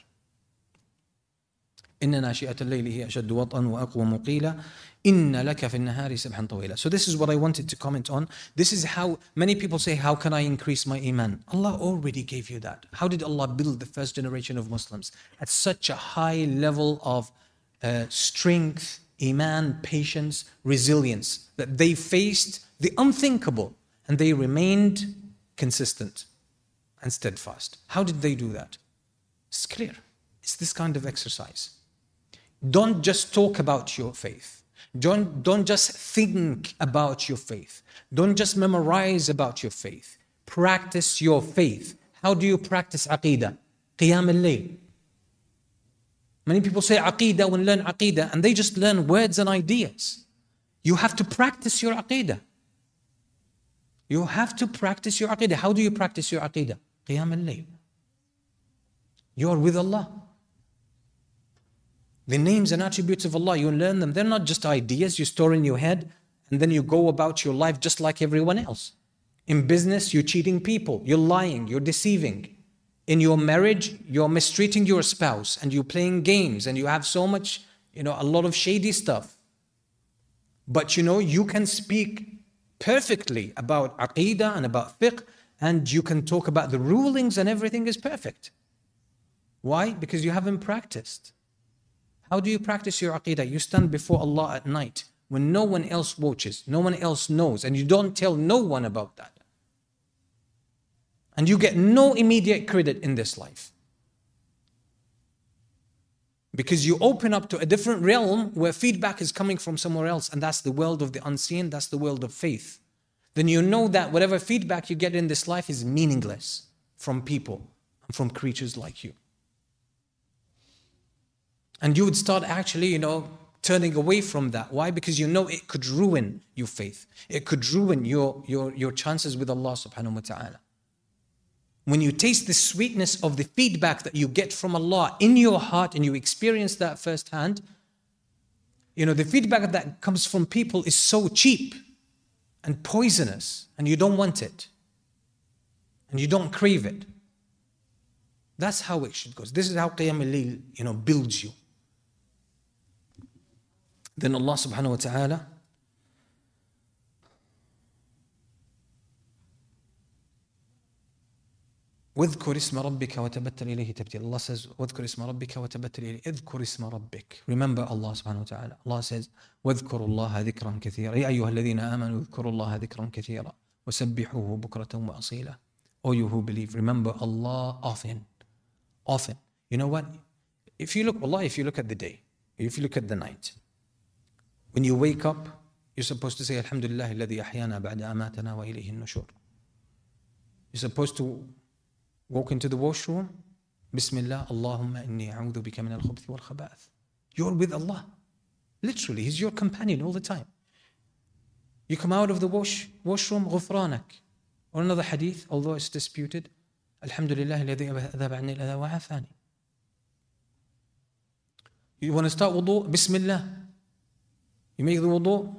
إن ناشئة الليل هي أشد وطئا وأقوم قيلا إن لك في النهار سبحا طويلا. So this is what I wanted to comment on. This is how many people say, how can I increase my iman? Allah already gave you that. How did Allah build the first generation of Muslims at such a high level of uh, strength, iman, patience, resilience, that they faced the unthinkable and they remained consistent and steadfast? How did they do that? It's clear. It's this kind of exercise. Don't just talk about your faith. Don't, don't just think about your faith. Don't just memorize about your faith. Practice your faith. How do you practice aqeedah? Qiyam al-layl. Many people say aqeedah and learn aqeedah, and they just learn words and ideas. You have to practice your aqeedah. You have to practice your aqeedah. How do you practice your aqeedah? Qiyam al-layl. You are with Allah. The names and attributes of Allah, you learn them. They're not just ideas you store in your head and then you go about your life just like everyone else. In business, you're cheating people, you're lying, you're deceiving. In your marriage, you're mistreating your spouse and you're playing games and you have so much, you know, a lot of shady stuff. But you know, you can speak perfectly about aqeedah and about fiqh and you can talk about the rulings and everything is perfect. Why? Because you haven't practiced. How do you practice your aqeedah? You stand before Allah at night when no one else watches, no one else knows, and you don't tell no one about that. And you get no immediate credit in this life. Because you open up to a different realm where feedback is coming from somewhere else, and that's the world of the unseen, that's the world of faith. Then you know that whatever feedback you get in this life is meaningless from people and from creatures like you. And you would start actually, you know, turning away from that. Why? Because you know it could ruin your faith. It could ruin your, your, your chances with Allah subhanahu wa ta'ala. When you taste the sweetness of the feedback that you get from Allah in your heart and you experience that firsthand, you know, the feedback that comes from people is so cheap and poisonous, and you don't want it. And you don't crave it. That's how it should go. This is how Qiyam al-Layl, you know, builds you. Then Allah subhanahu wa ta'ala واذكر اسم ربك وتبتل إليه تبتيلا. Allah says واذكر اسم ربك وتبتل إليه. اذكر اسم ربك. Remember Allah subhanahu wa ta'ala. Allah says واذكروا الله ذكرا كثيرا. يا أيها الذين آمنوا اذكروا الله ذكرا كثيرا وسبحوه بكرة وأصيلا. O you who believe, remember Allah often. Often. You know what? If you look, Allah, if you look at the day, if you look at the night, when you wake up, you're supposed to say Alhamdulillah الذي أحيانا بعد أماتنا وإليه النشور. You're supposed to walk into the washroom, Bismillah, Allahumma inni a'udhu bika min al-khubthi wal-khaba'ath. You're with Allah. Literally, He's your companion all the time. You come out of the wash, washroom, غفرانك. Or another hadith, although it's disputed, Alhamdulillah الذي أذهب عني الأذى وعافاني. You want to start wudu, Bismillah. You make the wudu.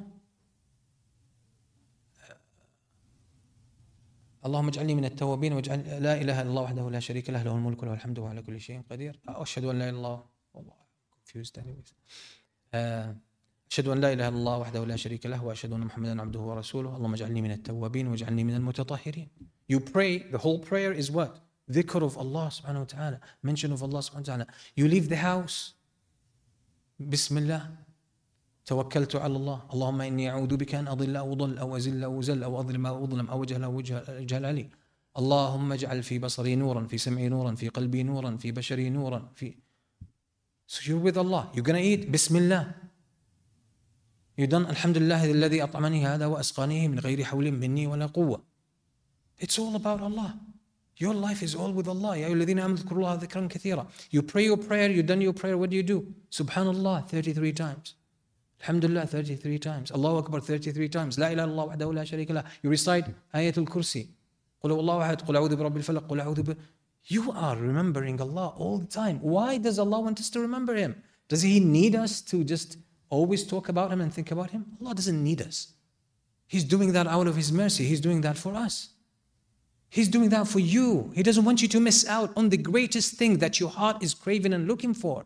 اللهم اجعلني من التوابين واجعل لا اله الا الله وحده لا شريك له له الملك وله الحمد وهو على كل شيء قدير. اشهد ان لا اله الا الله. والله confused anyways. اشهد ان لا اله الا الله وحده لا شريك له واشهد ان محمدا عبده ورسوله. اللهم اجعلني من التوابين واجعلني من المتطهرين. You pray, the whole prayer is what? Dhikr of Allah subhanahu wa ta'ala, mention of Allah subhanahu wa ta'ala. You leave the house, Bismillah. توكلت على الله اللهم إني أعوذ بك أن أضل أو أضل أو أزل أو أزل أو أظلم أو أظلم أو أجهل أو أجهل علي. اللهم اجعل في بصري نورا في سمعي نورا في قلبي نورا في بشري نورا في. So you're with Allah. You're going to eat Bismillah. You done Alhamdulillah الذي أطعمني هذا وأسقانيه من غير حول مني ولا قوة. It's all about Allah. Your life is all with Allah. يا أيها الذين آمنوا اذكروا الله ذكرا كثيرا. You pray your prayer, you done your prayer, what do you do? Subhanallah thirty-three times. Alhamdulillah thirty-three times. Allahu Akbar thirty-three times. La ilaha illallah wahdahu la sharika lah. You recite Ayatul Kursi. قل والله أحد قل أعوذ برب الفلق قل أعوذ ب. You are remembering Allah all the time. Why does Allah want us to remember Him? Does He need us to just always talk about Him and think about Him? Allah doesn't need us. He's doing that out of His mercy. He's doing that for us. He's doing that for you. He doesn't want you to miss out on the greatest thing that your heart is craving and looking for.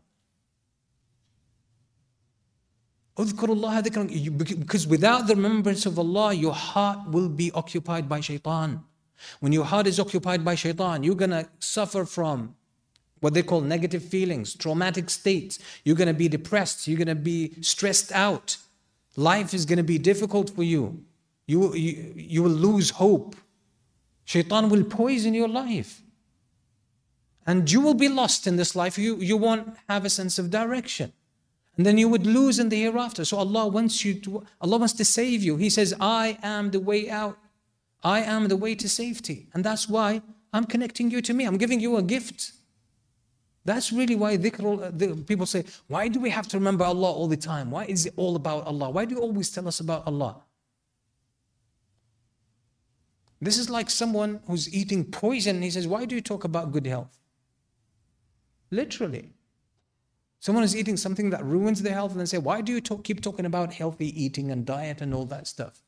Because without the remembrance of Allah, your heart will be occupied by shaitan. When your heart is occupied by shaitan, you're going to suffer from what they call negative feelings, traumatic states. You're going to be depressed. You're going to be stressed out. Life is going to be difficult for you. You, you, you will lose hope. Shaitan will poison your life. And you will be lost in this life. You, you won't have a sense of direction. And then you would lose in the hereafter. So Allah wants you to, Allah wants to save you. He says, I am the way out. I am the way to safety. And that's why I'm connecting you to me. I'm giving you a gift. That's really why dhikr, the, people say, why do we have to remember Allah all the time? Why is it all about Allah? Why do you always tell us about Allah? This is like someone who's eating poison. He says, why do you talk about good health? Literally. Someone is eating something that ruins their health and they say, why do you talk, keep talking about healthy eating and diet and all that stuff?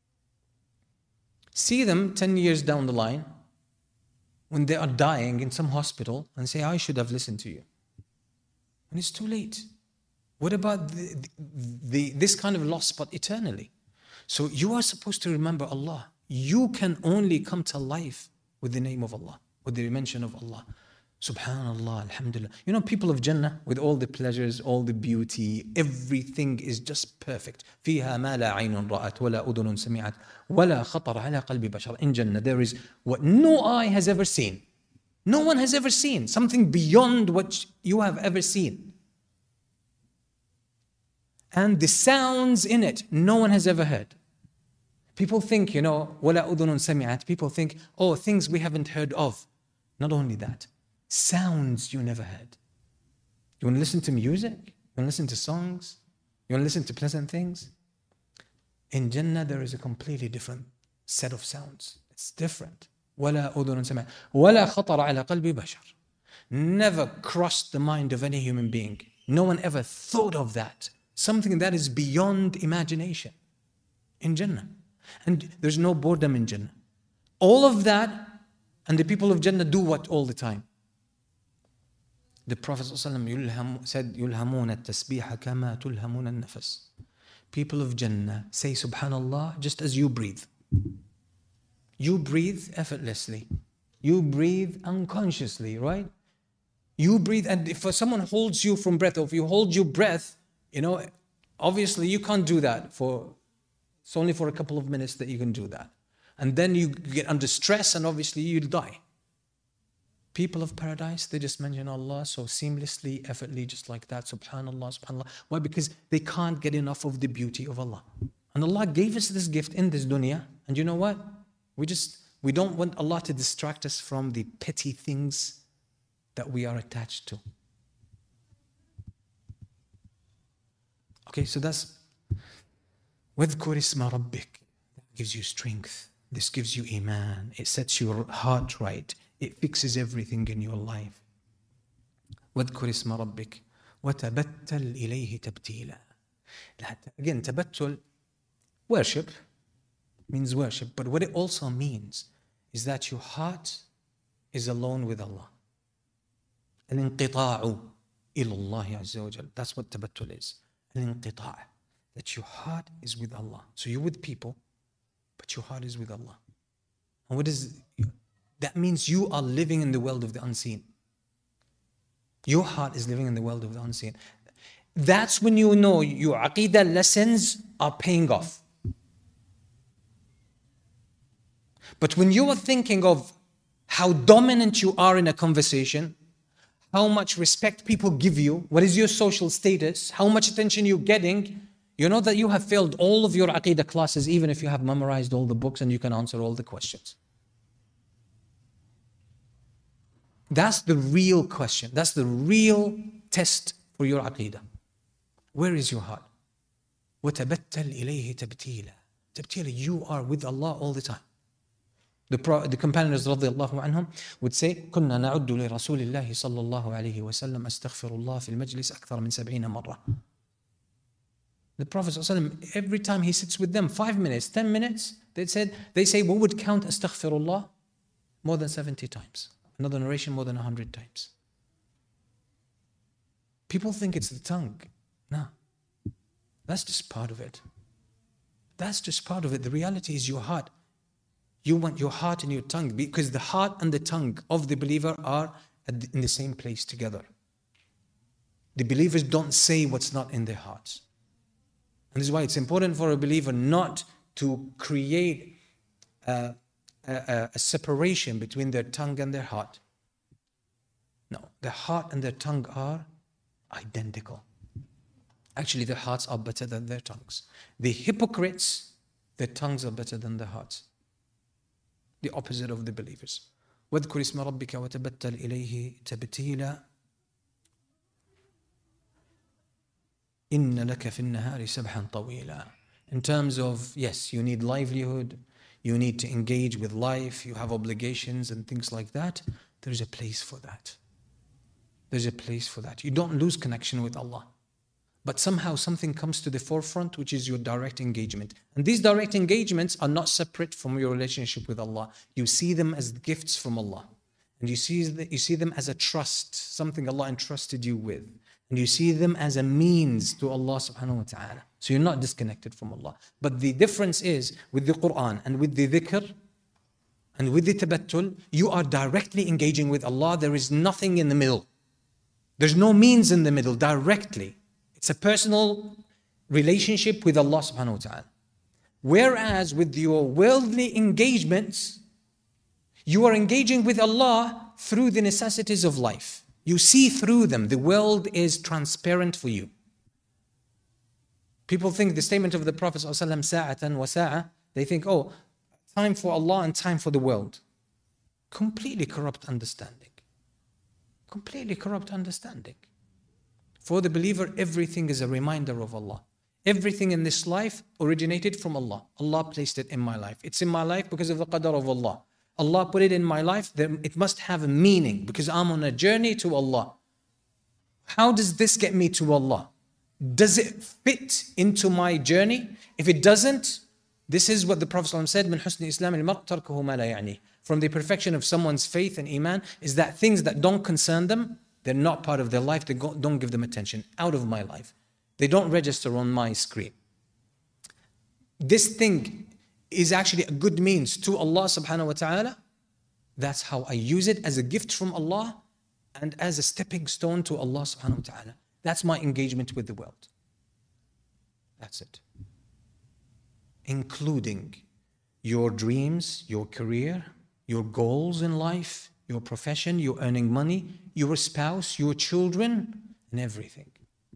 See them ten years down the line when they are dying in some hospital and say, I should have listened to you. And it's too late. What about the, the, the, this kind of loss but eternally? So you are supposed to remember Allah. You can only come to life with the name of Allah, with the mention of Allah. Subhanallah, Alhamdulillah. You know, people of Jannah, with all the pleasures, all the beauty, everything is just perfect. فيها ما لا عين رأت ولا أذن سمعت ولا خطر على قلب بشر. In Jannah, there is what no eye has ever seen. No one has ever seen. Something beyond what you have ever seen. And the sounds in it, no one has ever heard. People think, you know, ولا أذن سمعت. People think, oh, things we haven't heard of. Not only that, sounds you never heard. You want to listen to music? You want to listen to songs? You want to listen to pleasant things? In Jannah, there is a completely different set of sounds. It's different. ولا أذن سمعت ولا خطر على قلب بشر. Never crossed the mind of any human being. No one ever thought of that. Something that is beyond imagination in Jannah. And there's no boredom in Jannah. All of that, and the people of Jannah do what all the time? The Prophet ﷺ said, يُلْهَمُونَ التَّسْبِيحَ كَمَا تُلْهَمُونَ النَّفَسِ. People of Jannah say Subhanallah just as you breathe. You breathe effortlessly. You breathe unconsciously, right? You breathe, and if someone holds you from breath, or if you hold your breath, you know, obviously you can't do that. For It's only for a couple of minutes that you can do that. And then you get under stress and obviously you'll die. People of paradise, they just mention Allah so seamlessly, effortlessly, just like that. Subhanallah, subhanallah. Why? Because they can't get enough of the beauty of Allah. And Allah gave us this gift in this dunya. And you know what? We just, we don't want Allah to distract us from the petty things that we are attached to. Okay, so that's وَاذْكُرِ اسْمَ رَبِّكَ. That gives you strength. This gives you iman. It sets your heart right. It fixes everything in your life. وَاذْكُرِ اسْمَ رَبِّكَ وَتَبَتَّلْ إِلَيْهِ تَبْتِيلًا. Again, tabattul, worship, means worship. But what it also means is that your heart is alone with Allah. الانقطاع إلى الله عز وجل. That's what tabattul is. الانقطاع. That your heart is with Allah. So you're with people, but your heart is with Allah. And what is that? Means you are living in the world of the unseen. Your heart is living in the world of the unseen. That's when you know your aqidah lessons are paying off. But when you are thinking of how dominant you are in a conversation, how much respect people give you, what is your social status, how much attention you're getting, you know that you have failed all of your aqidah classes, even if you have memorized all the books and you can answer all the questions. That's the real question. That's the real test for your aqidah. Where is your heart? وَتَبَتَّلْ إِلَيْهِ تَبْتِيلًا. Tabtila, you are with Allah all the time. The, Pro, the companions radiallahu anhum would say, كنا نعد لرسول الله صلى الله عليه وسلم أستغفر الله في المجلس أكثر من سبعين مرة. The Prophet ﷺ, every time he sits with them, five minutes, ten minutes, they said, they say, we would count astaghfirullah more than seventy times. Another narration, more than one hundred times. People think it's the tongue. No. That's just part of it. That's just part of it. The reality is your heart. You want your heart and your tongue, because the heart and the tongue of the believer are in the same place together. The believers don't say what's not in their hearts. And this is why it's important for a believer not to create a, a, a separation between their tongue and their heart. No, their heart and their tongue are identical. Actually, their hearts are better than their tongues. The hypocrites, their tongues are better than their hearts. The opposite of the believers. وَاذْكُرِ اسْمَ رَبِّكَ وَتَبَتَّلْ إِلَيْهِ تَبْتِيلًا. إِنَّ لَكَ فِي النَّهَارِ سَبْحًا طَوِيلًا. In terms of, yes, you need livelihood, you need to engage with life, you have obligations and things like that. There's a place for that. There's a place for that. You don't lose connection with Allah. But somehow something comes to the forefront, which is your direct engagement. And these direct engagements are not separate from your relationship with Allah. You see them as gifts from Allah. And you see, the, you see them as a trust, something Allah entrusted you with. And you see them as a means to Allah subhanahu wa ta'ala. So you're not disconnected from Allah. But the difference is with the Quran and with the dhikr And with the tabattul, you are directly engaging with Allah. There is nothing in the middle. There's no means in the middle, directly. It's a personal relationship with Allah subhanahu wa ta'ala. Whereas with your worldly engagements, you are engaging with Allah through the necessities of life. You see through them. The world is transparent for you. People think the statement of the Prophet ﷺ, sa'atan wa sa'a, they think, oh, time for Allah and time for the world. Completely corrupt understanding. Completely corrupt understanding. For the believer, everything is a reminder of Allah. Everything in this life originated from Allah. Allah placed it in my life. It's in my life because of the qadr of Allah. Allah put it in my life. It must have a meaning because I'm on a journey to Allah. How does this get me to Allah? Does it fit into my journey? If it doesn't, this is what the Prophet ﷺ said, "Min husni Islam al-mar' tarkuhu ma la ya'ni." From the perfection of someone's faith and iman is that things that don't concern them, they're not part of their life, they don't give them attention. Out of my life. They don't register on my screen. This thing is actually a good means to Allah subhanahu wa ta'ala. That's how I use it, as a gift from Allah and as a stepping stone to Allah subhanahu wa ta'ala. That's my engagement with the world. That's it. Including your dreams, your career, your goals in life, your profession, your earning money, your spouse, your children, and everything.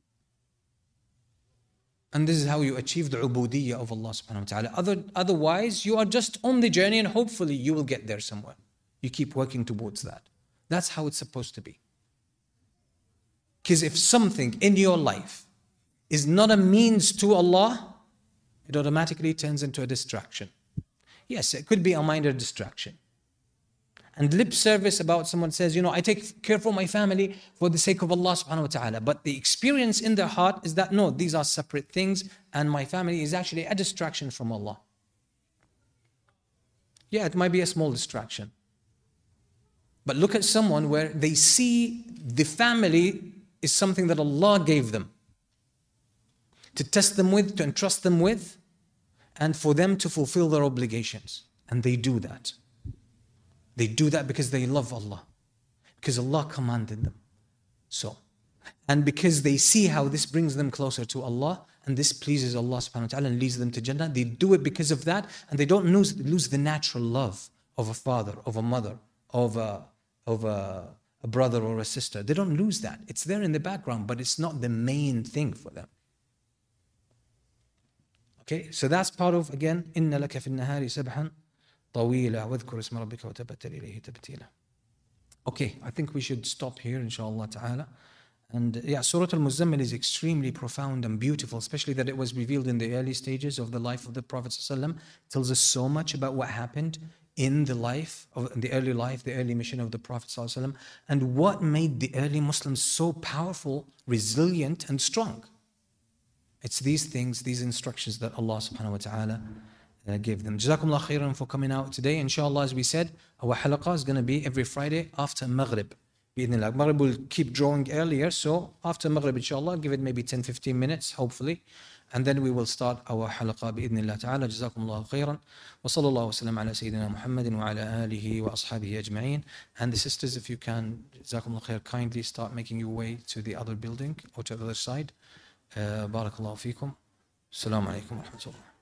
And this is how you achieve the ubudiyyah of Allah subhanahu wa ta'ala. Other, otherwise, you are just on the journey and hopefully you will get there somewhere. You keep working towards that. That's how it's supposed to be. Because if something in your life is not a means to Allah, it automatically turns into a distraction. Yes, it could be a minor distraction. And lip service about someone says, you know, I take care for my family for the sake of Allah subhanahu wa ta'ala. But the experience in their heart is that, no, these are separate things and my family is actually a distraction from Allah. Yeah, it might be a small distraction. But look at someone where they see the family is something that Allah gave them to test them with, to entrust them with, and for them to fulfill their obligations. And they do that. They do that because they love Allah, because Allah commanded them so. And because they see how this brings them closer to Allah, and this pleases Allah subhanahu wa ta'ala and leads them to Jannah. They do it because of that, and they don't lose, lose the natural love of a father, of a mother, of a, of a, a brother or a sister. They don't lose that. It's there in the background, but it's not the main thing for them. Okay, so that's part of, again, إِنَّ لَكَ فِي النَّهَارِ سَبْحًا طَوِيلًا وَاذْكُرْ اسْمَ رَبِّكَ وَتَبَتَّلْ إِلَيْهِ تَبْتِيلًا. Okay, I think we should stop here, inshallah ta'ala. And yeah, Surah Al-Muzammil is extremely profound and beautiful, especially that it was revealed in the early stages of the life of the Prophet ﷺ. It tells us so much about what happened in the life, of the early life, the early mission of the Prophet ﷺ, and what made the early Muslims so powerful, resilient, and strong. It's these things, these instructions that Allah subhanahu wa ta'ala uh, gave them. Jazakumullah khairan for coming out today. Inshallah, as we said, our halaqah is going to be every Friday after Maghrib. Bi'idhnillah. Maghrib will keep drawing earlier, so after Maghrib, inshallah, give it maybe ten to fifteen minutes, hopefully. And then we will start our halaqah bi'idhnillah ta'ala. Jazakumullah khairan. Wa sallallahu wa sallam ala Sayyidina Muhammadin wa ala alihi wa ashabihi ajma'in. And the sisters, if you can, Jazakumullah khair, kindly start making your way to the other building or to the other side. Uh, barakallahu feekum. Assalamu alaikum wa rahmatullah.